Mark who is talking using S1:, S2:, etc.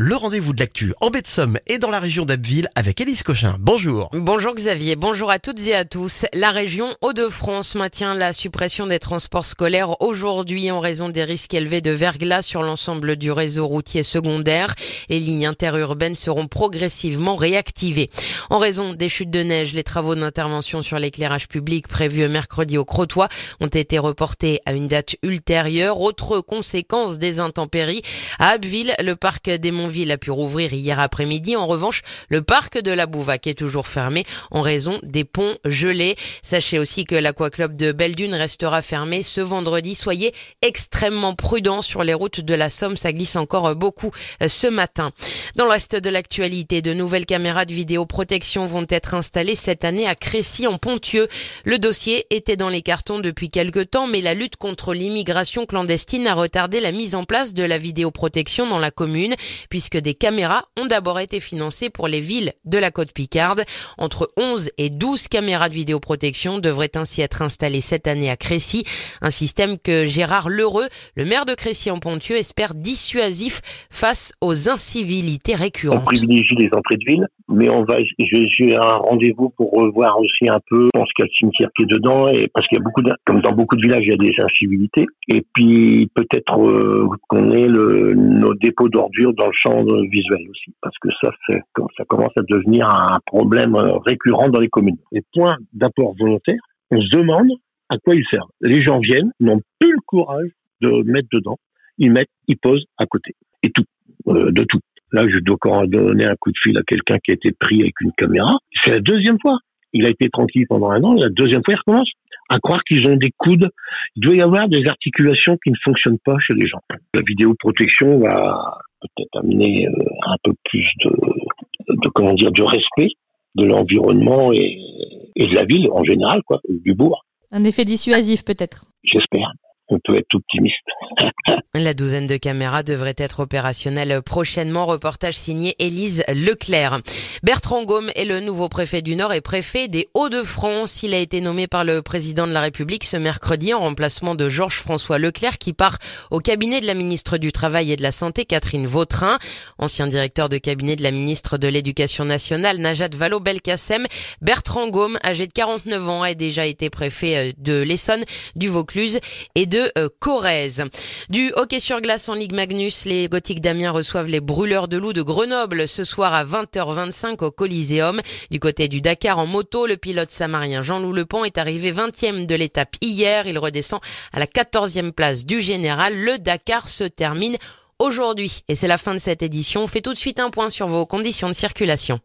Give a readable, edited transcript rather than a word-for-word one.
S1: Le rendez-vous de l'actu en baie de Somme et dans la région d'Abbeville avec Élise Cochin. Bonjour.
S2: Bonjour Xavier, bonjour à toutes et à tous. La région Hauts-de-France maintient la suppression des transports scolaires aujourd'hui en raison des risques élevés de verglas sur l'ensemble du réseau routier secondaire. Les lignes interurbaines seront progressivement réactivées. En raison des chutes de neige, les travaux d'intervention sur l'éclairage public prévus mercredi au Crotoy ont été reportés à une date ultérieure. Autre conséquence des intempéries, à Abbeville, le parc des Montville a pu rouvrir hier après-midi. En revanche, le parc de la Bouvac est toujours fermé en raison des ponts gelés. Sachez aussi que l'Aquaclub de Belle-Dune restera fermé ce vendredi. Soyez extrêmement prudents sur les routes de la Somme. Ça glisse encore beaucoup ce matin. Dans le reste de l'actualité, de nouvelles caméras de vidéoprotection vont être installées cette année à Crécy en Ponthieu. Le dossier était dans les cartons depuis quelque temps, mais la lutte contre l'immigration clandestine a retardé la mise en place de la vidéoprotection dans la commune, puisque des caméras ont d'abord été financées pour les villes de la côte picarde. Entre 11 et 12 caméras de vidéoprotection devraient ainsi être installées cette année à Crécy. Un système que Gérard Lheureux, le maire de Crécy en Ponthieu, espère dissuasif face aux incivilités récurrentes.
S3: On privilégie les entrées de ville, mais j'ai un rendez-vous pour revoir aussi un peu, je pense qu'il y a le cimetière qui est dedans, et parce qu'il y a comme dans beaucoup de villages, il y a des incivilités. Et puis peut-être qu'on ait nos dépôts d'ordures dans le champ visuel aussi, parce que ça commence à devenir un problème récurrent dans les communes. Les points d'apport volontaire, on se demande à quoi ils servent. Les gens viennent, n'ont plus le courage de mettre dedans, ils posent à côté. Et tout, de tout. Là, je dois encore donner un coup de fil à quelqu'un qui a été pris avec une caméra. C'est la deuxième fois. Il a été tranquille pendant un an, la deuxième fois, il recommence. À croire qu'ils ont des coudes. Il doit y avoir des articulations qui ne fonctionnent pas chez les gens. La vidéoprotection va peut-être amener un peu plus de respect de l'environnement et de la ville en général, du bourg.
S4: Un effet dissuasif peut-être.
S3: J'espère. On peut être optimiste.
S2: La douzaine de caméras devrait être opérationnelle prochainement. Reportage signé Élise Leclerc. Bertrand Gaume est le nouveau préfet du Nord et préfet des Hauts-de-France. Il a été nommé par le président de la République ce mercredi en remplacement de Georges-François Leclerc qui part au cabinet de la ministre du Travail et de la Santé, Catherine Vautrin. Ancien directeur de cabinet de la ministre de l'Éducation nationale, Najat Vallaud-Belkacem, Bertrand Gaume, âgé de 49 ans, a déjà été préfet de l'Essonne, du Vaucluse et de Corrèze. Du hockey sur glace en Ligue Magnus, les Gothiques d'Amiens reçoivent les Brûleurs de Loup de Grenoble ce soir à 20h25 au Coliseum. Du côté du Dakar en moto, le pilote samarien Jean-Loup Lepont est arrivé 20e de l'étape hier. Il redescend à la 14e place du général. Le Dakar se termine aujourd'hui. Et c'est la fin de cette édition. On fait tout de suite un point sur vos conditions de circulation.